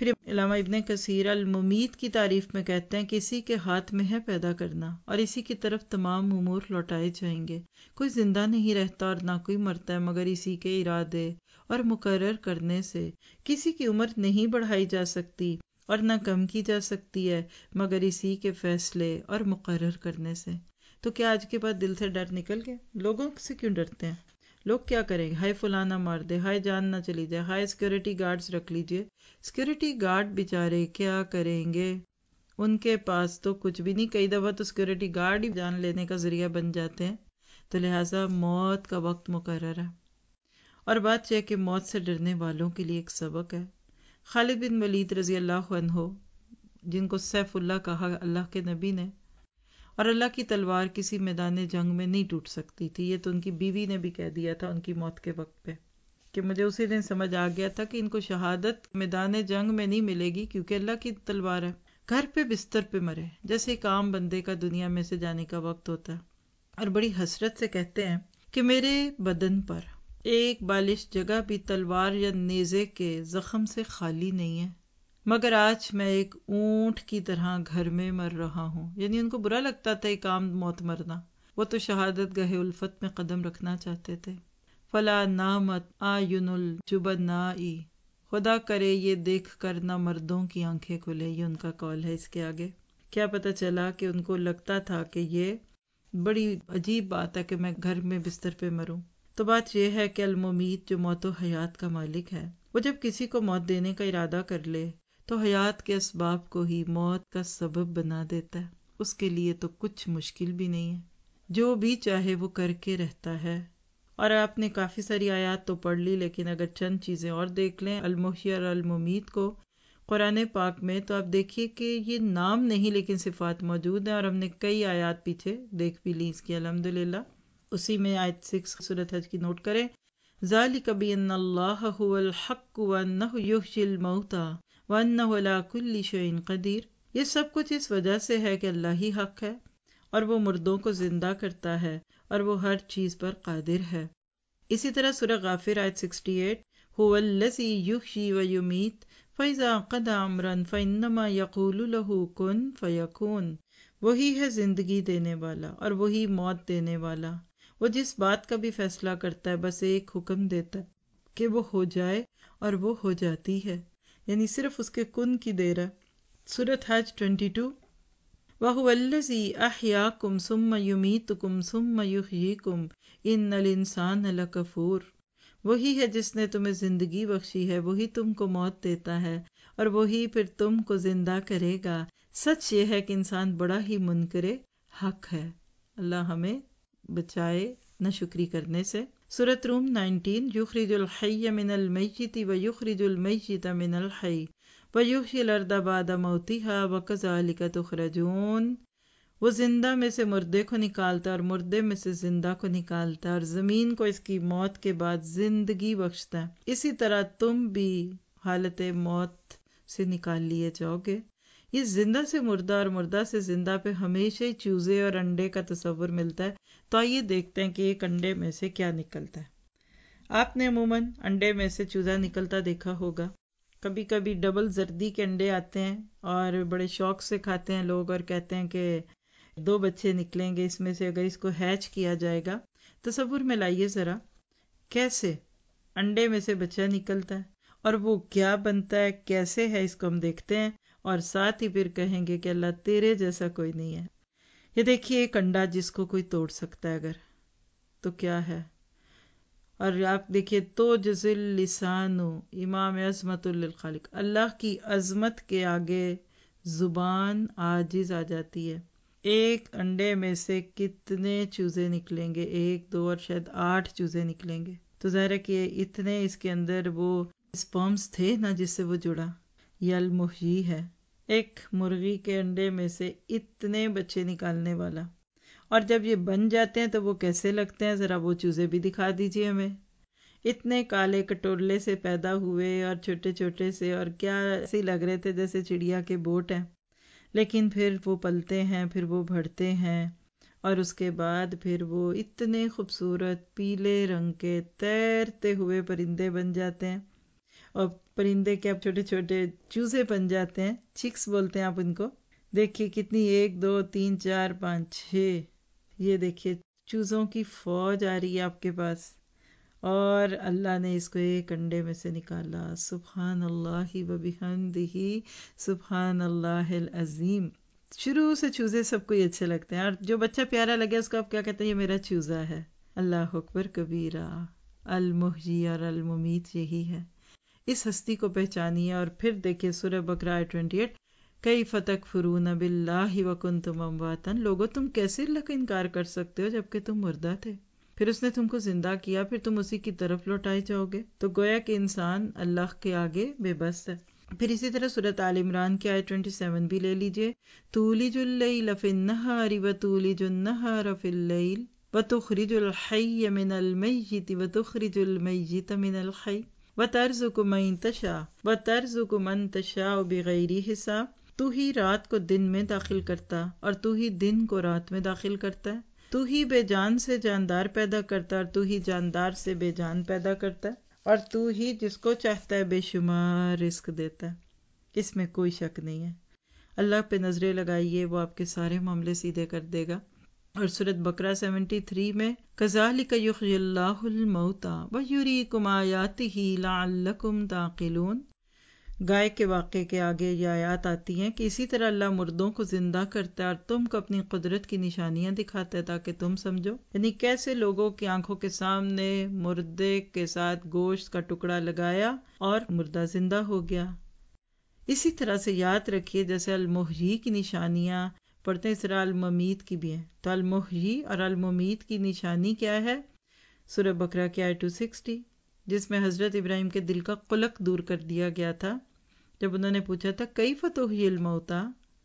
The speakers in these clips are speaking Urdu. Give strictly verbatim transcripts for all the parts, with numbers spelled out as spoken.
پھر علامہ ابن کثیر الممیت کی تعریف میں کہتے ہیں کہ اسی کے ہاتھ میں ہے پیدا کرنا اور اسی کی طرف تمام امور لوٹائے جائیں گے. کوئی زندہ نہیں رہتا اور نہ کوئی مرتا ہے مگر اسی کے ارادے اور مقرر کرنے سے. کسی کی عمر نہیں بڑھائی جا سکتی اور نہ کم کی جا سکتی ہے مگر اسی کے فیصلے اور مقرر کرنے سے. تو کیا آج کے بعد دل سے ڈر نکل گئے؟ لوگوں سے کیوں ڈرتے ہیں؟ لوگ کیا کریں گے؟ ہائے فلانا مار دے، ہائے جان نہ چلی جائے، ہائے سیکورٹی گارڈز رکھ لیجئے. سیکورٹی گارڈ بیچارے کیا کریں گے؟ ان کے پاس تو کچھ بھی نہیں. کئی دفعہ تو سیکورٹی گارڈ ہی جان لینے کا ذریعہ بن جاتے ہیں. تو لہٰذا موت کا وقت مقرر ہے. اور بات یہ ہے کہ موت سے ڈرنے والوں کے لیے ایک سبق ہے. خالد بن ولید رضی اللہ عنہ، جن کو سیف اللہ کہا اللہ کے نبی نے، اور اللہ کی تلوار کسی میدان جنگ میں نہیں ٹوٹ سکتی تھی. یہ تو ان کی بیوی نے بھی کہہ دیا تھا ان کی موت کے وقت پہ کہ مجھے اسی دن سمجھ آ گیا تھا کہ ان کو شہادت میدان جنگ میں نہیں ملے گی کیونکہ اللہ کی تلوار ہے. گھر پہ بستر پہ مرے جیسے ایک عام بندے کا دنیا میں سے جانے کا وقت ہوتا ہے. اور بڑی حسرت سے کہتے ہیں کہ میرے بدن پر ایک بالش جگہ بھی تلوار یا نیزے کے زخم سے خالی نہیں ہے مگر آج میں ایک اونٹ کی طرح گھر میں مر رہا ہوں. یعنی ان کو برا لگتا تھا ایک عام موت مرنا، وہ تو شہادت گاہ الفت میں قدم رکھنا چاہتے تھے. فلا نامت آئین الجبنائی، خدا کرے یہ دیکھ کر نہ مردوں کی آنکھیں کھلے. یہ ان کا قول ہے. اس کے آگے کیا پتہ چلا کہ ان کو لگتا تھا کہ یہ بڑی عجیب بات ہے کہ میں گھر میں بستر پہ مروں. تو بات یہ ہے کہ الممیت جو موت و حیات کا مالک ہے، وہ جب کسی کو موت دینے کا ارادہ کر لے تو حیات کے اسباب کو ہی موت کا سبب بنا دیتا ہے. اس کے لیے تو کچھ مشکل بھی نہیں ہے، جو بھی چاہے وہ کر کے رہتا ہے. اور آپ نے کافی ساری آیات تو پڑھ لی، لیکن اگر چند چیزیں اور دیکھ لیں المحیی اور الممیت کو قرآن پاک میں، تو آپ دیکھیے کہ یہ نام نہیں لیکن صفات موجود ہیں. اور ہم نے کئی آیات پیچھے دیکھ بھی لی اس کی الحمدللہ. اسی میں آیت سکس سورۃ حج کی نوٹ کریں، ذالک بأن اللہ هو الحق وانہ یحیی الموتى وانہ علی کل شیء قدیر. یہ سب کچھ اس وجہ سے ہے کہ اللہ ہی حق ہے اور وہ مردوں کو زندہ کرتا ہے اور وہ ہر چیز پر قادر ہے. اسی طرح سورہ غافر آیت اڑسٹھ، هو الذی یحیی ویمیت فاذا قضى امرا فانما یقول له کن فیکون. وہی ہے زندگی دینے والا اور وہی موت دینے والا. وہ جس بات کا بھی فیصلہ کرتا ہے بس ایک حکم دیتا ہے کہ وہ ہو جائے اور وہ ہو جاتی ہے. یعنی صرف اس کے کن کی دیر ہے. سورۃ حج بائیس، وَهُوَ الَّذِي أَحْيَاكُمْ ثُمَّ يُمِيتُكُمْ ثُمَّ يُحْيِيكُمْ إِنَّ الْإِنسَانَ لَكَفُورٌ. وہی ہے جس نے تمہیں زندگی بخشی ہے، وہی تم کو موت دیتا ہے اور وہی پھر تم کو زندہ کرے گا. سچ یہ ہے کہ انسان بڑا ہی منکر حق ہے. اللہ ہمیں بچائے ناشکری کرنے سے. سورۃ روم انیس، یخرج الحی من المیت ویخرج المیت من الحی وَيُحْيِي الْأَرْضَ بَعْدَ مَوْتِهَا وَكَذَلِكَ تُخْرَجُونَ. وہ زندہ میں سے مردے کو نکالتا ہے اور مردے میں سے زندہ کو نکالتا ہے اور زمین کو اس کی موت کے بعد زندگی بخشتا ہے. اسی طرح تم بھی حالت موت سے نکال لیے جاؤ گے. یہ زندہ سے مردہ اور مردہ سے زندہ پہ ہمیشہ ہی چوزے اور انڈے کا تصور ملتا ہے. تو آئیے دیکھتے ہیں کہ ایک انڈے میں سے کیا نکلتا ہے. آپ نے عموماً انڈے میں سے چوزا نکلتا دیکھا ہوگا. کبھی کبھی ڈبل زردی کے انڈے آتے ہیں اور بڑے شوق سے کھاتے ہیں لوگ اور کہتے ہیں کہ دو بچے نکلیں گے اس میں سے اگر اس کو ہیچ کیا جائے گا. تصور میں لائیے ذرا کیسے انڈے میں سے بچہ نکلتا ہے اور وہ کیا بنتا ہے، کیسے ہے، اس کو ہم دیکھتے ہیں اور ساتھ ہی پھر کہیں گے کہ اللہ تیرے جیسا کوئی نہیں ہے. یہ دیکھیے ایک انڈا جس کو کوئی توڑ سکتا ہے اگر تو کیا ہے. اور آپ دیکھیے تو جزل لسان امام عظمت للخالق، اللہ کی عظمت کے آگے زبان عاجز آ جاتی ہے. ایک انڈے میں سے کتنے چوزے نکلیں گے؟ ایک، دو اور شاید آٹھ چوزے نکلیں گے. تو ظاہر ہے کہ اتنے اس کے اندر وہ اسپرمز تھے نا جس سے وہ جڑا. یہ المحیی ہے، ایک مرغی کے انڈے میں سے اتنے بچے نکالنے والا. اور جب یہ بن جاتے ہیں تو وہ کیسے لگتے ہیں ذرا وہ چوزے بھی دکھا دیجئے ہمیں. اتنے کالے کٹورلے سے پیدا ہوئے اور چھوٹے چھوٹے سے، اور کیا ایسے لگ رہے تھے جیسے چڑیا کے بوٹ ہیں. لیکن پھر وہ پلتے ہیں، پھر وہ بڑھتے ہیں اور اس کے بعد پھر وہ اتنے خوبصورت پیلے رنگ کے تیرتے ہوئے پرندے بن جاتے ہیں. اور پرندے کے اب چھوٹے چھوٹے چوزے بن جاتے ہیں، چکس بولتے ہیں آپ ان کو. دیکھیے کتنی، ایک دو تین چار پانچ چھ، یہ دیکھیے چوزوں کی فوج آ رہی ہے آپ کے پاس، اور اللہ نے اس کو ایک انڈے میں سے نکالا. سبحان اللہ و بحمدہ، سبحان اللہ العظیم. شروع سے چوزے سب کو ہی اچھے لگتے ہیں، اور جو بچہ پیارا لگے اس کو آپ کیا کہتے ہیں، یہ میرا چوزا ہے. اللہ اکبر کبیرہ. المحیی اور الممیت یہی ہے. اس ہستی کو پہچانیے. اور پھر دیکھیے سورہ بقرہ آیت اٹھائیس، کیف تکفرون باللہ وکنتم امواتا، لوگو تم کیسے اللہ کا انکار کر سکتے ہو جبکہ تم مردہ تھے، پھر اس نے تم کو زندہ کیا، پھر تم اسی کی طرف لوٹائے جاؤ گے. تو گویا کہ انسان اللہ کے آگے بے بس ہے. پھر اسی طرح سورۃ آل عمران کی آیت سبائیس بھی لے لیجئے، تولج اللیل فی النہار وتولج النہار فی اللیل وتخرج الحی من المیت وتخرج المیت من الحی وترزق من تشاء وترزق من تشاء بغیر حساب. تو ہی رات کو دن میں داخل کرتا اور تو ہی دن کو رات میں داخل کرتا ہے. تو ہی بے جان سے جاندار پیدا کرتا اور تو ہی جاندار سے بے جان پیدا کرتا ہے، اور تو ہی جس کو چاہتا ہے بے شمار رزق دیتا ہے. اس میں کوئی شک نہیں ہے. اللہ پہ نظریں لگائیے، وہ آپ کے سارے معاملے سیدھے کر دے گا. اور سورۃ بقرہ تہتر میں کذالک یحیی اللہ الموتیٰ ویریکم آیاتہ لعلکم تعقلون، گائے کے واقعے کے آگے یہ آیات آتی ہیں کہ اسی طرح اللہ مردوں کو زندہ کرتا ہے اور تم کو اپنی قدرت کی نشانیاں دکھاتا ہے تاکہ تم سمجھو. یعنی کیسے لوگوں کی آنکھوں کے سامنے مردے کے ساتھ گوشت کا ٹکڑا لگایا اور مردہ زندہ ہو گیا. اسی طرح سے یاد رکھیے جیسے المحیی کی نشانیاں پڑھتے ہیں، اس طرح الممیت کی بھی ہیں. تو المحیی اور الممیت کی نشانی کیا ہے؟ سورہ بقرہ کی آیت دو سو ساٹھ، جس میں حضرت ابراہیم کے دل کا قلق دور کر دیا گیا تھا جب انہوں نے پوچھا تھا کیف تحیی الموتیٰ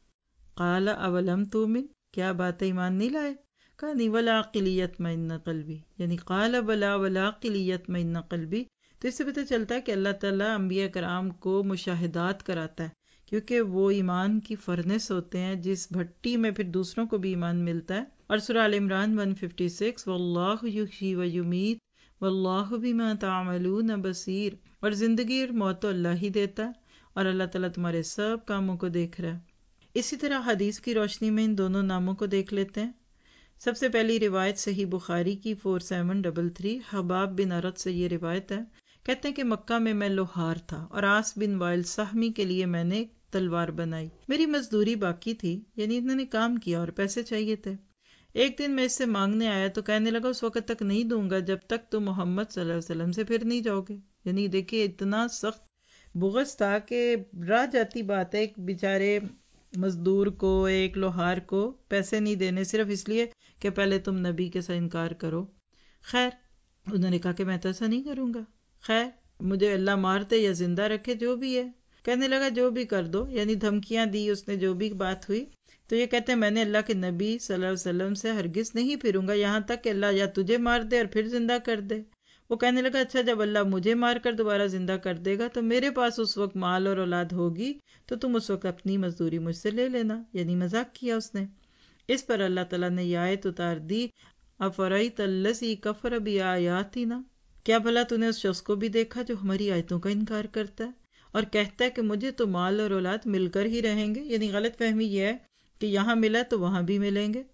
قال اولم تؤمن، کیا بات ایمان نہیں لائے؟ کہا نہیں، ولکن لیطمئن قلبی، یعنی قال بلا ولکن لیطمئن قلبی. تو اس سے پتہ چلتا ہے کہ اللہ تعالیٰ انبیاء کرام کو مشاہدات کراتا ہے، کیونکہ وہ ایمان کی فرنس ہوتے ہیں جس بھٹی میں پھر دوسروں کو بھی ایمان ملتا ہے. اور سورہ آل عمران ایک سو چھپن، واللہ یحیی و یمیت واللہ بما تعملون بصیر، اور زندگی اور موت تو اللہ ہی دیتا ہے اور اللہ تعالیٰ تمہارے سب کاموں کو دیکھ رہا ہے. اسی طرح حدیث کی روشنی میں ان دونوں ناموں کو دیکھ لیتے ہیں. سب سے پہلی روایت صحیح بخاری کی چار سات تین تین، حباب بن عرط سے یہ روایت ہے. کہتے ہیں کہ مکہ میں میں لوہار تھا اور آس بن وائل سہمی کے لیے میں نے تلوار بنائی. میری مزدوری باقی تھی، یعنی انہوں نے کام کیا اور پیسے چاہیے تھے. ایک دن میں اس سے مانگنے آیا تو کہنے لگا اس وقت تک نہیں دوں گا جب تک تم محمد صلی اللہ علیہ وسلم سے پھر نہیں جاؤ گے. یعنی دیکھیے اتنا سخت بغض تھا کہ راہ جاتی بات ہے ایک بیچارے مزدور کو، ایک لوہار کو پیسے نہیں دینے صرف اس لیے کہ پہلے تم نبی کے ساتھ انکار کرو. خیر انہوں نے کہا کہ میں تو ایسا نہیں کروں گا، خیر مجھے اللہ مارتے یا زندہ رکھے جو بھی ہے. کہنے لگا جو بھی کر دو، یعنی دھمکیاں دی اس نے، جو بھی بات ہوئی. تو یہ کہتے ہیں میں نے اللہ کے نبی صلی اللہ علیہ وسلم سے ہرگز نہیں پھروں گا یہاں تک کہ اللہ یا تجھے مار دے اور پھر زندہ کر دے. وہ کہنے لگا اچھا جب اللہ مجھے مار کر دوبارہ زندہ کر دے گا تو میرے پاس اس وقت مال اور اولاد ہوگی تو تم اس وقت اپنی مزدوری مجھ سے لے لینا. یعنی مذاق کیا اس نے. اس پر اللہ تعالیٰ نے یہ آیت اتار دی، افرأیت الذی کفر بآیاتنا، کیا بھلا تو نے اس شخص کو بھی دیکھا جو ہماری آیتوں کا انکار کرتا ہے اور کہتا ہے کہ مجھے تو مال اور اولاد مل کر ہی رہیں گے. یعنی غلط فہمی یہ ہے کہ یہاں ملا تو وہاں بھی ملیں گے.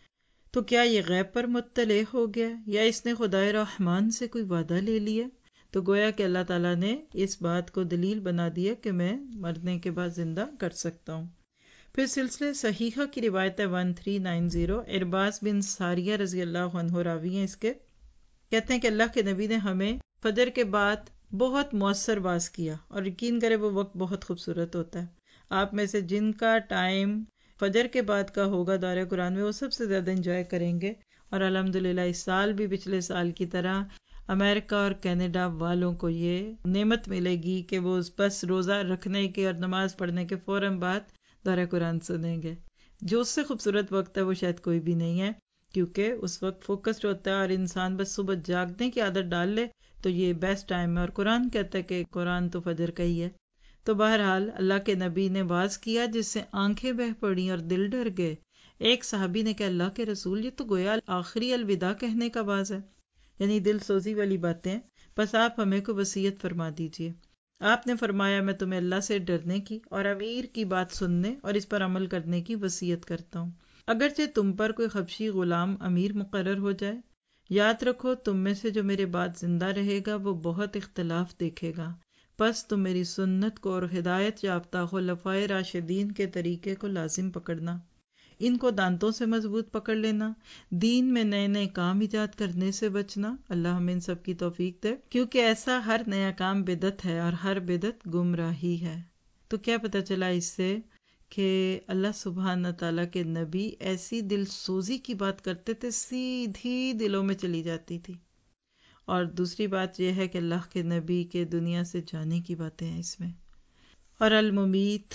تو کیا یہ غیب پر مطلع ہو گیا یا اس نے خدائے رحمان سے کوئی وعدہ لے لیا؟ تو گویا کہ اللہ تعالیٰ نے اس بات کو دلیل بنا دیا کہ میں مرنے کے بعد زندہ کر سکتا ہوں. پھر سلسلہ صحیحہ کی روایت ہے تیرہ سو نوے، ارباز بن ساریہ رضی اللہ عنہ راوی ہیں اس کے. کہتے ہیں کہ اللہ کے نبی نے ہمیں فجر کے بعد بہت مؤثر باز کیا، اور یقین کرے وہ وقت بہت خوبصورت ہوتا ہے. آپ میں سے جن کا ٹائم فجر کے بعد کا ہوگا دورہ قرآن میں وہ سب سے زیادہ انجوائے کریں گے. اور الحمدللہ اس سال بھی پچھلے سال کی طرح امریکہ اور کینیڈا والوں کو یہ نعمت ملے گی کہ وہ بس روزہ رکھنے کے اور نماز پڑھنے کے فوراً بعد دورہ قرآن سنیں گے. جو اس سے خوبصورت وقت ہے وہ شاید کوئی بھی نہیں ہے، کیونکہ اس وقت فوکسڈ ہوتا ہے اور انسان بس صبح جاگنے کی عادت ڈال لے تو یہ بیسٹ ٹائم ہے. اور قرآن کہتا ہے کہ قرآن تو فجر کا ہی ہے. تو بہرحال اللہ کے نبی نے واز کیا جس سے آنکھیں بہہ پڑیں اور دل ڈر گئے. ایک صحابی نے کہا اللہ کے رسول یہ تو گویا آخری الوداع کہنے کا باز ہے، یعنی دل سوزی والی باتیں. بس آپ ہمیں کو وصیت فرما دیجئے. آپ نے فرمایا میں تمہیں اللہ سے ڈرنے کی اور امیر کی بات سننے اور اس پر عمل کرنے کی وصیت کرتا ہوں، اگرچہ تم پر کوئی حبشی غلام امیر مقرر ہو جائے۔ یاد رکھو تم میں سے جو میرے بعد زندہ رہے گا وہ بہت اختلاف دیکھے گا، پس تم میری سنت کو اور ہدایت یافتہ خلفائے راشدین کے طریقے کو لازم پکڑنا، ان کو دانتوں سے مضبوط پکڑ لینا، دین میں نئے نئے کام ایجاد کرنے سے بچنا، اللہ ہمیں ان سب کی توفیق دے، کیونکہ ایسا ہر نیا کام بدعت ہے اور ہر بدعت گمراہی ہے۔ تو کیا پتہ چلا اس سے کہ اللہ سبحانہ تعالیٰ کے نبی ایسی دل سوزی کی بات کرتے تھے سیدھی دلوں میں چلی جاتی تھی، اور دوسری بات یہ ہے کہ اللہ کے نبی کے دنیا سے جانے کی باتیں ہیں اس میں۔ اور الممیت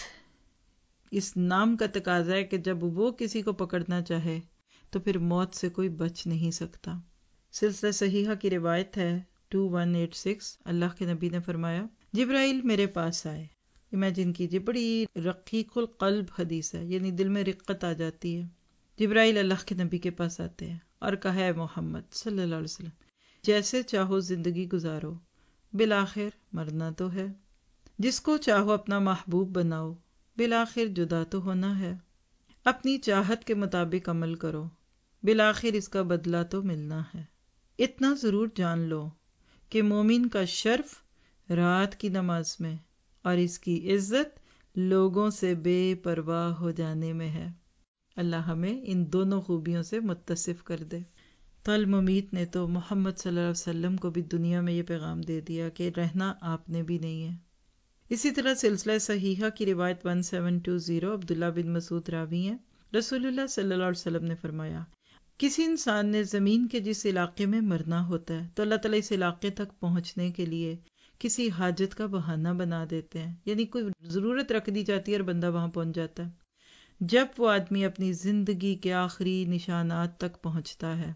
اس نام کا تقاضا ہے کہ جب وہ کسی کو پکڑنا چاہے تو پھر موت سے کوئی بچ نہیں سکتا۔ سلسلہ صحیحہ کی روایت ہے دو ہزار ایک سو چھیاسی، اللہ کے نبی نے فرمایا جبرائیل میرے پاس آئے، امیجن کیجئے، بڑی رقیق القلب حدیث ہے، یعنی دل میں رقت آ جاتی ہے۔ جبرائیل اللہ کے نبی کے پاس آتے ہیں اور کہا ہے محمد صلی اللہ علیہ وسلم جیسے چاہو زندگی گزارو، بالآخر مرنا تو ہے، جس کو چاہو اپنا محبوب بناؤ، بالآخر جدا تو ہونا ہے، اپنی چاہت کے مطابق عمل کرو، بالآخر اس کا بدلہ تو ملنا ہے۔ اتنا ضرور جان لو کہ مومن کا شرف رات کی نماز میں اور اس کی عزت لوگوں سے بے پرواہ ہو جانے میں ہے۔ اللہ ہمیں ان دونوں خوبیوں سے متصف کر دے۔ تو الممیت نے تو محمد صلی اللہ علیہ وسلم کو بھی دنیا میں یہ پیغام دے دیا کہ رہنا آپ نے بھی نہیں ہے۔ اسی طرح سلسلہ صحیحہ کی روایت سیونتیس بیس عبداللہ بن مسعود راوی ہیں، رسول اللہ صلی اللہ علیہ وسلم نے فرمایا کسی انسان نے زمین کے جس علاقے میں مرنا ہوتا ہے تو اللہ تعالیٰ اس علاقے تک پہنچنے کے لیے کسی حاجت کا بہانہ بنا دیتے ہیں، یعنی کوئی ضرورت رکھ دی جاتی ہے اور بندہ وہاں پہنچ جاتا ہے۔ جب وہ آدمی اپنی زندگی کے آخری نشانات تک پہنچتا ہے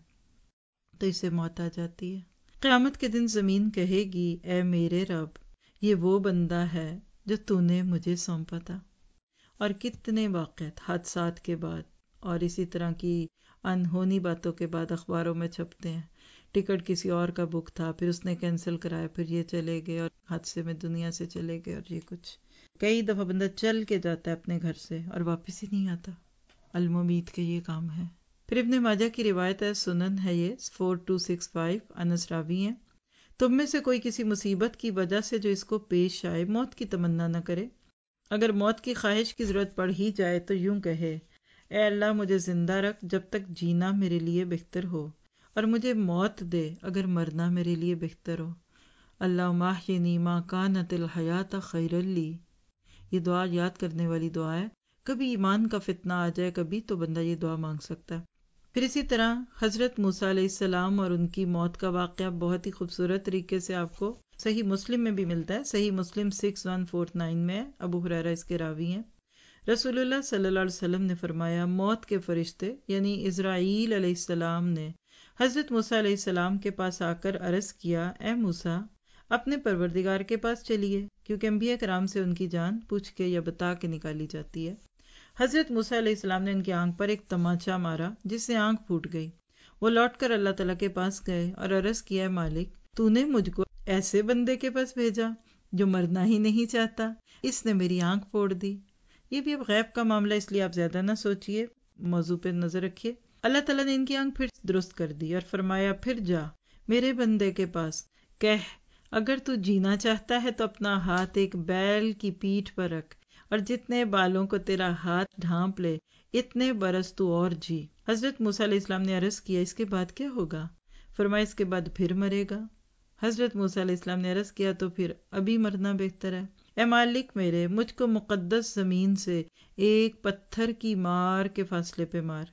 تو اسے موت آ جاتی ہے۔ قیامت کے دن زمین کہے گی اے میرے رب، یہ وہ بندہ ہے جو تو نے مجھے سونپا تھا۔ اور کتنے واقعات حادثات کے بعد اور اسی طرح کی انہونی باتوں کے بعد اخباروں میں چھپتے ہیں، ٹکٹ کسی اور کا بک تھا، پھر اس نے کینسل کرایا، پھر یہ چلے گئے اور حادثے میں دنیا سے چلے گئے، اور یہ کچھ کئی دفعہ بندہ چل کے جاتا ہے اپنے گھر سے اور واپس ہی نہیں آتا۔ الممیت کے یہ کام ہے۔ پھر ابن ماجہ کی روایت ہے، سنن ہے یہ four two six five, Anas راوی ہیں، تم میں سے کوئی کسی مصیبت کی وجہ سے جو اس کو پیش آئے موت کی تمنا نہ کرے، اگر موت کی خواہش کی ضرورت پڑ ہی جائے تو یوں کہے اے اللہ مجھے زندہ رکھ جب تک جینا میرے لیے بہتر ہو، اور مجھے موت دے اگر مرنا میرے لیے بہتر ہو۔ اللہم احینی ما کانت الحیات خیرا لی، یہ دعا یاد کرنے والی دعا ہے، کبھی ایمان کا فتنہ آ جائے کبھی تو بندہ یہ دعا مانگ سکتا ہے۔ پھر اسی طرح حضرت موسیٰ علیہ السلام اور ان کی موت کا واقعہ بہت ہی خوبصورت طریقے سے آپ کو صحیح مسلم میں بھی ملتا ہے، Sahih Muslim six one four nine میں، ابو ہریرہ اس کے راوی ہیں۔ رسول اللہ صلی اللہ علیہ وسلم نے فرمایا موت کے فرشتے یعنی اسرائیل علیہ السلام نے حضرت موسیٰ علیہ السلام کے پاس آ کر عرض کیا اے موسیٰ اپنے پروردگار کے پاس چلیے، کیونکہ انبیاء کرام سے ان کی جان پوچھ کے یا بتا کے نکالی جاتی ہے۔ حضرت موسیٰ علیہ السلام نے ان کی آنکھ پر ایک تماچا مارا جس سے آنکھ پھوٹ گئی۔ وہ لوٹ کر اللہ تعالیٰ کے پاس گئے اور عرض کیا مالک تو نے مجھ کو ایسے بندے کے پاس بھیجا جو مرنا ہی نہیں چاہتا، اس نے میری آنکھ پھوڑ دی۔ یہ بھی اب غیب کا معاملہ، اس لیے آپ زیادہ نہ سوچئے، موضوع پہ نظر رکھیے۔ اللہ تعالیٰ نے ان کی آنکھ پھر درست کر دی اور فرمایا پھر جا میرے بندے کے پاس، کہہ اگر تو جینا چاہتا ہے تو اپنا ہاتھ ایک بیل کی پیٹھ پر رکھ اور جتنے بالوں کو تیرا ہاتھ ڈھانپ لے اتنے برس تو اور جی۔ حضرت موسیٰ علیہ السلام نے عرض کیا اس کے بعد کیا ہوگا؟ فرمایا اس کے بعد پھر مرے گا۔ حضرت موسیٰ علیہ السلام نے عرض کیا تو پھر ابھی مرنا بہتر ہے۔ اے مالک میرے، مجھ کو مقدس زمین سے ایک پتھر کی مار کے فاصلے پہ مار۔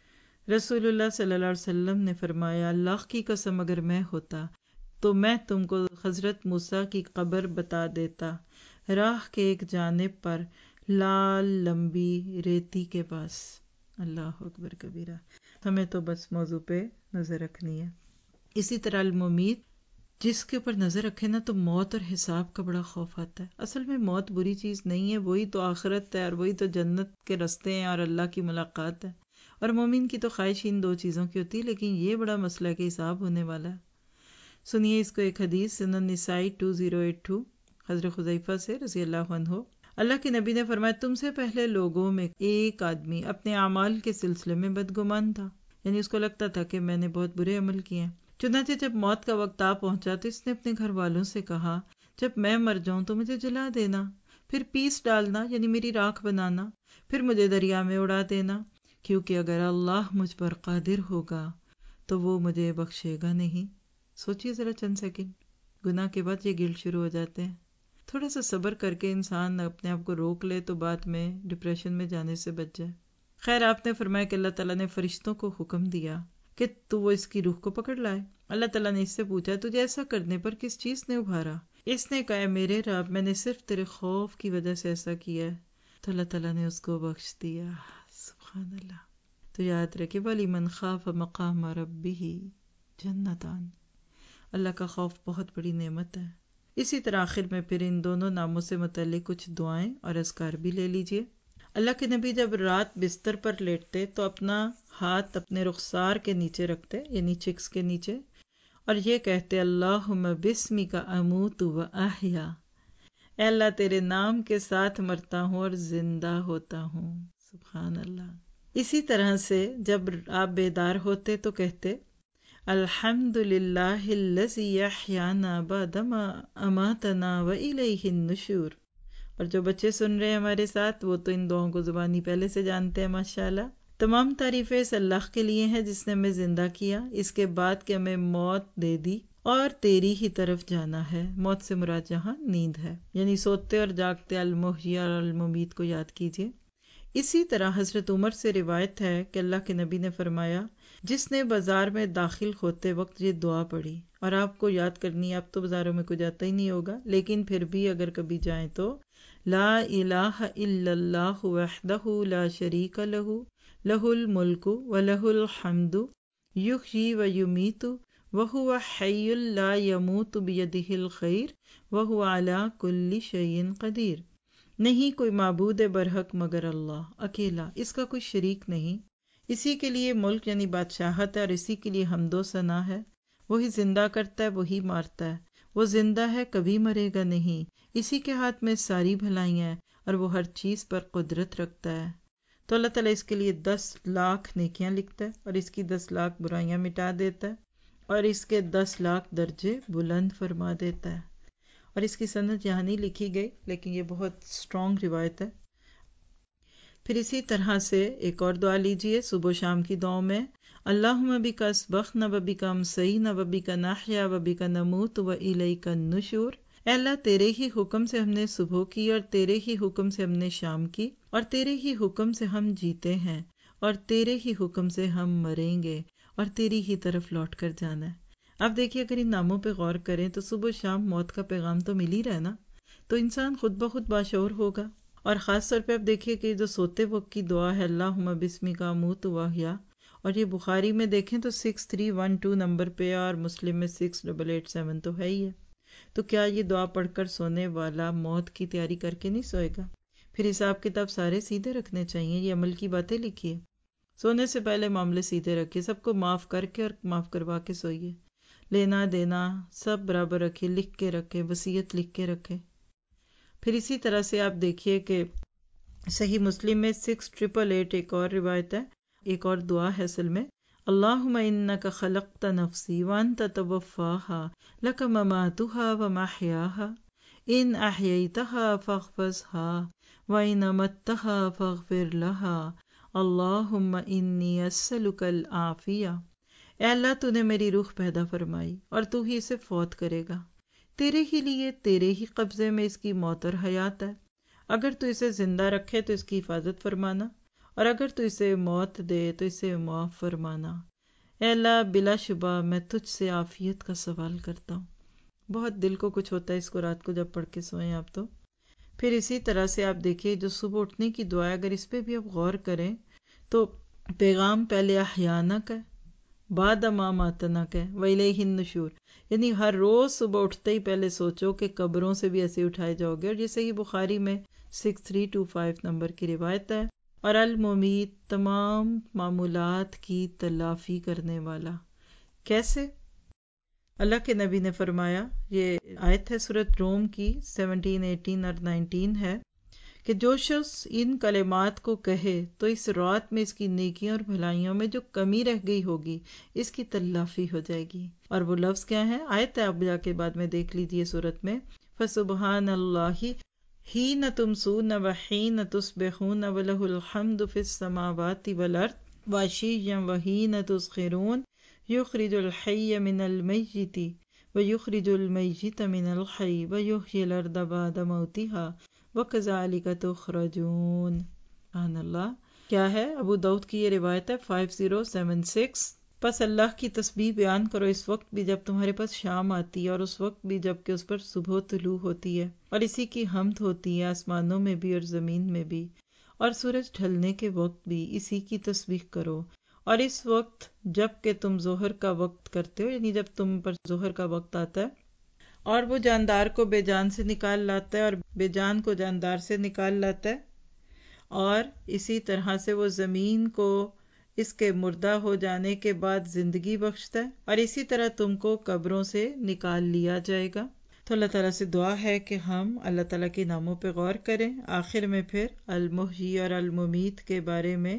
رسول اللہ صلی اللہ علیہ وسلم نے فرمایا اللہ کی قسم اگر میں ہوتا تو میں تم کو حضرت موسیٰ کی قبر بتا دیتا، راہ کے ایک جانب پر لال لمبی ریتی کے پاس۔ اللہ اکبر کبیرہ۔ ہمیں تو بس موضوع پہ نظر رکھنی ہے۔ اسی طرح الممیت جس کے اوپر نظر رکھے نا تو موت اور حساب کا بڑا خوف آتا ہے۔ اصل میں موت بری چیز نہیں ہے، وہی تو آخرت ہے اور وہی تو جنت کے رستے ہیں اور اللہ کی ملاقات ہے، اور مومن کی تو خواہش ان دو چیزوں کی ہوتی ہے، لیکن یہ بڑا مسئلہ ہے کہ حساب ہونے والا ہے۔ سنیے اس کو ایک حدیث سنن نسائی دو ہزار بائیس، حضرت حذیفہ سے رضی اللہ عنہ، اللہ کے نبی نے فرمایا تم سے پہلے لوگوں میں ایک آدمی اپنے اعمال کے سلسلے میں بدگمان تھا، یعنی اس کو لگتا تھا کہ میں نے بہت برے عمل کیے ہیں۔ چنانچہ جب موت کا وقت آ پہنچا تو اس نے اپنے گھر والوں سے کہا جب میں مر جاؤں تو مجھے جلا دینا، پھر پیس ڈالنا یعنی میری راکھ بنانا، پھر مجھے دریا میں اڑا دینا، کیونکہ اگر اللہ مجھ پر قادر ہوگا تو وہ مجھے بخشے گا نہیں۔ سوچئے ذرا چند سیکنڈ، گناہ کے بعد یہ گلٹ شروع ہو جاتے ہیں۔ تھوڑا سا صبر کر کے انسان اپنے آپ کو روک لے تو بعد میں ڈپریشن میں جانے سے بچ جائے۔ خیر آپ نے فرمایا کہ اللہ تعالیٰ نے فرشتوں کو حکم دیا کہ تو وہ اس کی روح کو پکڑ لائے۔ اللہ تعالیٰ نے اس سے پوچھا تجھے ایسا کرنے پر کس چیز نے ابھارا؟ اس نے کہا میرے رب میں نے صرف تیرے خوف کی وجہ سے ایسا کیا ہے، تو اللہ تعالیٰ نے اس کو بخش دیا۔ سبحان اللہ۔ تو یاد رکھے وَلِمَنْ خَافَ مَقَامَ رَبِّهِ جنتان، اللہ کا خوف بہت بڑی نعمت ہے۔ اسی طرح آخر میں پھر ان دونوں ناموں سے متعلق کچھ دعائیں اور اذکار بھی لے لیجئے۔ اللہ کے نبی جب رات بستر پر لیٹتے تو اپنا ہاتھ اپنے رخسار کے نیچے رکھتے یعنی چکس کے نیچے، اور یہ کہتے اللہم بسمک اموت و احیا، اے اللہ تیرے نام کے ساتھ مرتا ہوں اور زندہ ہوتا ہوں۔ سبحان اللہ۔ اسی طرح سے جب آپ بیدار ہوتے تو کہتے الحمد للہ الذی احیانا بعدما اماتنا والیہ النشور۔ اور جو بچے سن رہے ہیں ہمارے ساتھ وہ تو ان دعاؤں کو زبانی پہلے سے جانتے ہیں ماشاءاللہ۔ تمام تعریفیں اس اللہ کے لیے ہیں جس نے ہمیں زندہ کیا، اس کے بعد کہ ہمیں موت دے دی اور تیری ہی طرف جانا ہے۔ موت سے مراد جہاں نیند ہے، یعنی سوتے اور جاگتے المحیی اور الممیت کو یاد کیجیے۔ اسی طرح حضرت عمر سے روایت ہے کہ اللہ کے نبی نے فرمایا جس نے بازار میں داخل ہوتے وقت یہ دعا پڑھی، اور آپ کو یاد کرنی ہے، اب تو بازاروں میں کوئی جاتا ہی نہیں ہوگا، لیکن پھر بھی اگر کبھی جائیں تو لا الہ الا اللہ وحدہ لا شریک لہ لہ الملک ولہ الحمد یحیی ویمیت وہو حی لا یموت بیدہ الخیر وہو علی کل شیء قدیر۔ نہیں کوئی معبود برحق مگر اللہ اکیلا، اس کا کوئی شریک نہیں، اسی کے لیے ملک یعنی بادشاہت ہے اور اسی کے لیے حمد و ثنا ہے، وہی زندہ کرتا ہے وہی مارتا ہے، وہ زندہ ہے کبھی مرے گا نہیں، اسی کے ہاتھ میں ساری بھلائیاں ہیں اور وہ ہر چیز پر قدرت رکھتا ہے۔ تو اللہ تعالیٰ اس کے لیے دس لاکھ نیکیاں لکھتا ہے اور اس کی دس لاکھ برائیاں مٹا دیتا ہے اور اس کے دس لاکھ درجے بلند فرما دیتا ہے۔ اور اس کی سند یہاں نہیں لکھی گئی لیکن یہ بہت سٹرونگ روایت ہے۔ پھر اسی طرح سے ایک اور دعا لیجئے صبح و شام کی دعاؤں میں اللہم بک اصبحنا و بک امسینا و بک نحیا و بک نموت و الیک النشور۔ اے اللہ تیرے ہی حکم سے ہم نے صبح کی اور تیرے ہی حکم سے ہم نے شام کی، اور تیرے ہی حکم سے ہم جیتے ہیں اور تیرے ہی حکم سے ہم مریں گے اور تیری ہی طرف لوٹ کر جانا ہے۔ اب دیکھیے اگر ان ناموں پہ غور کریں تو صبح شام موت کا پیغام تو مل ہی رہا ہے نا، تو انسان خود بخود باشعور ہوگا۔ اور خاص طور پہ اب دیکھیے کہ جو سوتے وقت کی دعا ہے اللہم بسمک اموت و احیا، اور یہ بخاری میں دیکھیں تو six three one two number پہ اور مسلم میں سکس ڈبل ایٹ سیون تو ہے ہی ہے۔ تو کیا یہ دعا پڑھ کر سونے والا موت کی تیاری کر کے نہیں سوئے گا؟ پھر حساب کتاب سارے سیدھے رکھنے چاہیے، یہ عمل کی باتیں لکھیے، سونے سے پہلے معاملے سیدھے رکھیے، سب کو معاف کر کے اور معاف کروا کے سوئیے، لینا دینا سب برابر رکھے، لکھ کے رکھے، وصیت لکھ کے رکھے۔ پھر اسی طرح سے آپ دیکھیے کہ صحیح مسلم میں سکس ٹریپل ایٹ ایک اور روایت ہے، ایک اور دعا ہے اصل میں اللہم انک خلقت نفسی وانت توفاها لک مماتها ومحیاها ان احییتها فاحفظها وان امتها فاغفر لها اللہم انی اسألک العافیہ۔ اے اللہ تو نے میری روح پیدا فرمائی اور تو ہی اسے فوت کرے گا، تیرے ہی لیے تیرے ہی قبضے میں اس کی موت اور حیات ہے، اگر تو اسے زندہ رکھے تو اس کی حفاظت فرمانا اور اگر تو اسے موت دے تو اسے معاف فرمانا۔ اے اللہ بلا شبہ میں تجھ سے عافیت کا سوال کرتا ہوں۔ بہت دل کو کچھ ہوتا ہے اس کو رات کو جب پڑھ کے سوئیں آپ تو۔ پھر اسی طرح سے آپ دیکھیے جو صبح اٹھنے کی دعا ہے اگر اس پہ بھی آپ غور کریں تو پیغام پہلے احیانا کا ہے، بعد اماماتنا کا ہے، وَإِلَيْهِ النُّشُورُ، یعنی ہر روز صبح اٹھتے ہی پہلے سوچو کہ قبروں سے بھی ایسے اٹھائے جاؤ گے، اور یہ صحیح بخاری میں six three two five number کی روایت ہے۔ اور الممیت تمام معمولات کی تلافی کرنے والا۔ کیسے؟ اللہ کے نبی نے فرمایا یہ آیت ہے سورۃ روم کی سیونٹین ایٹین اور نائنٹین ہے کہ جو شخص ان کلمات کو کہے تو اس رات میں اس کی نیکیوں اور بھلائیوں میں جو کمی رہ گئی ہوگی اس کی تلافی ہو جائے گی. اور وہ لفظ کیا ہے؟ آیت ہے، آپ جا کے بعد میں دیکھ لیجئے سورت میں. فَسُبْحَانَ اللَّهِ حِینَ تُمْسُونَ وَحِینَ تُصْبِحُونَ وَلَهُ الْحَمْدُ فِی السَّمَاوَاتِ وَالْأَرْضِ وَعَشِیًّا وَحِینَ تُظْہِرُونَ یُخْرِجُ الْحَیَّ مِنَ الْمَیِّتِ وَیُخْرِجُ الْمَیِّتَ مِنَ الْحَیِّ وَیُحْیِی الْأَرْضَ بَعْدَ مَوْتِہَا وَكَذَلِكَ تُخْرَجُونَ. سبحان اللہ. کیا ہے؟ ابو داؤد کی یہ روایت ہے فائیو زیرو سیون سکس. پس اللہ کی تسبیح بیان کرو اس وقت بھی جب تمہارے پاس شام آتی ہے، اور اس وقت بھی جب کہ اس پر صبح طلوع ہوتی ہے، اور اسی کی حمد ہوتی ہے آسمانوں میں بھی اور زمین میں بھی، اور سورج ڈھلنے کے وقت بھی اسی کی تسبیح کرو، اور اس وقت جب کہ تم ظہر کا وقت کرتے ہو، یعنی جب تم پر ظہر کا وقت آتا ہے، اور وہ جاندار کو بے جان سے نکال لاتا ہے اور بے جان کو جاندار سے نکال لاتا ہے، اور اسی طرح سے وہ زمین کو اس کے مردہ ہو جانے کے بعد زندگی بخشتا ہے، اور اسی طرح تم کو قبروں سے نکال لیا جائے گا. تو اللہ تعالیٰ سے دعا ہے کہ ہم اللہ تعالیٰ کے ناموں پہ غور کریں. آخر میں پھر المحیی اور الممیت کے بارے میں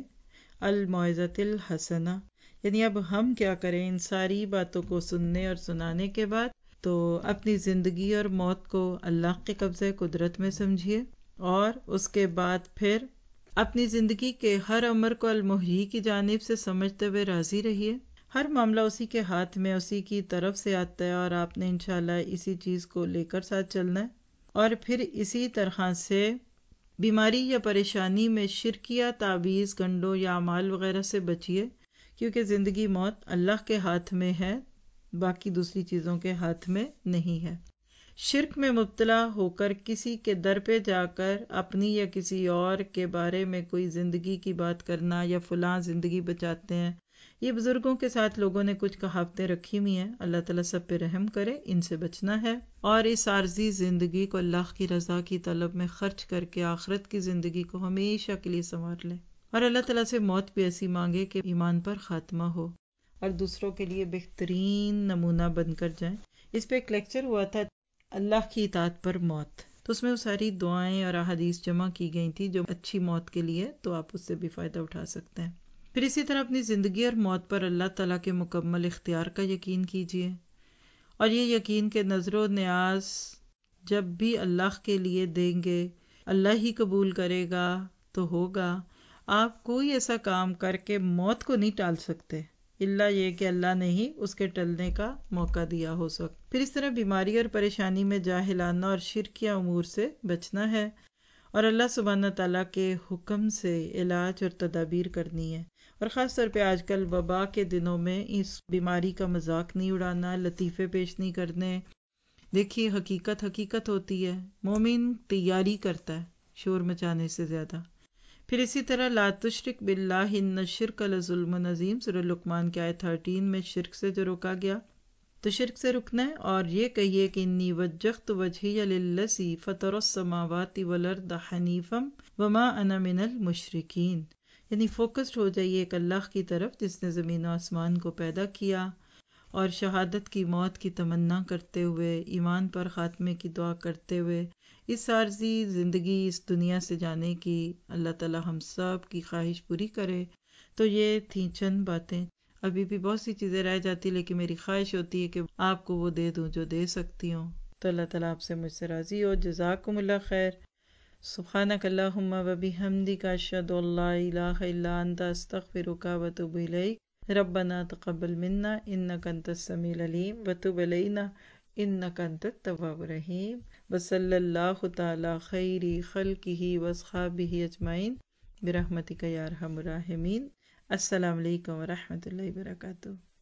الموعظۃ الحسنہ، یعنی اب ہم کیا کریں ان ساری باتوں کو سننے اور سنانے کے بعد؟ تو اپنی زندگی اور موت کو اللہ کے قبضۂ قدرت میں سمجھیے، اور اس کے بعد پھر اپنی زندگی کے ہر امر کو المحیی کی جانب سے سمجھتے ہوئے راضی رہیے. ہر معاملہ اسی کے ہاتھ میں، اسی کی طرف سے آتا ہے، اور آپ نے انشاءاللہ اسی چیز کو لے کر ساتھ چلنا ہے. اور پھر اسی طرح سے بیماری یا پریشانی میں شرکیہ تعویذ گنڈوں یا اعمال وغیرہ سے بچیے، کیونکہ زندگی موت اللہ کے ہاتھ میں ہے، باقی دوسری چیزوں کے ہاتھ میں نہیں ہے. شرک میں مبتلا ہو کر کسی کے در پہ جا کر اپنی یا کسی اور کے بارے میں کوئی زندگی کی بات کرنا یا فلاں زندگی بچاتے ہیں، یہ بزرگوں کے ساتھ لوگوں نے کچھ کہاوتیں رکھی ہوئی ہیں. اللہ تعالیٰ سب پہ رحم کرے، ان سے بچنا ہے، اور اس عارضی زندگی کو اللہ کی رضا کی طلب میں خرچ کر کے آخرت کی زندگی کو ہمیشہ کے لیے سنوار لیں، اور اللہ تعالیٰ سے موت بھی ایسی مانگے کہ ایمان پر خاتمہ ہو اور دوسروں کے لیے بہترین نمونہ بن کر جائیں. اس پہ ایک لیکچر ہوا تھا، اللہ کی اطاعت پر موت، تو اس میں وہ ساری دعائیں اور احادیث جمع کی گئی تھی جو اچھی موت کے لیے، تو آپ اس سے بھی فائدہ اٹھا سکتے ہیں. پھر اسی طرح اپنی زندگی اور موت پر اللہ تعالیٰ کے مکمل اختیار کا یقین کیجیے، اور یہ یقین کہ نظر و نیاز جب بھی اللہ کے لیے دیں گے، اللہ ہی قبول کرے گا تو ہوگا. آپ کوئی ایسا کام کر کے موت کو نہیں ٹال سکتے، الا یہ کہ اللہ نے ہی اس کے ٹلنے کا موقع دیا ہو سکتا. پھر اس طرح بیماری اور پریشانی میں جاہلانہ اور شرکیہ امور سے بچنا ہے، اور اللہ سبحانہ تعالیٰ کے حکم سے علاج اور تدابیر کرنی ہے. اور خاص طور پہ آج کل وبا کے دنوں میں اس بیماری کا مذاق نہیں اڑانا، لطیفے پیش نہیں کرنے. دیکھیے حقیقت حقیقت ہوتی ہے، مومن تیاری کرتا ہے شور مچانے سے زیادہ. پھر اسی طرح لا تشرک باللہ ان الشرک لظلم عظیم، سورہ لقمان کی آیت تھرٹین میں شرک سے جو روکا گیا، تو شرک سے رکنا ہے، اور یہ کہیے کہ انی وجہت وجہی للذی فطر السماوات والارض حنیفا وما انا من المشرکین، یعنی فوکسڈ ہو جائیے ایک اللہ کی طرف جس نے زمین و آسمان کو پیدا کیا، اور شہادت کی موت کی تمنا کرتے ہوئے، ایمان پر خاتمے کی دعا کرتے ہوئے اس عارضی زندگی اس دنیا سے جانے کی اللہ تعالی ہم سب کی خواہش پوری کرے. تو یہ تھیں چند باتیں، ابھی بھی بہت سی چیزیں رہ جاتی، لیکن میری خواہش ہوتی ہے کہ آپ کو وہ دے دوں جو دے سکتی ہوں. تو اللہ تعالیٰ آپ سے مجھ سے راضی ہو. جزاکم اللہ خیر. سبحانک اللہم و بحمدک، اشہد ان لا الہ الا انت، استغفرک و اتوب الیک. ربنا تقبل منا انک انت السمیع العلیم وتب علینا انک انت التواب الرحیم. وصلی اللہ تعالی خیر خلقہ واصحابہ اجمعین برحمتک یا ارحم الراحمین. السلام علیکم ورحمۃ اللہ وبرکاتہ.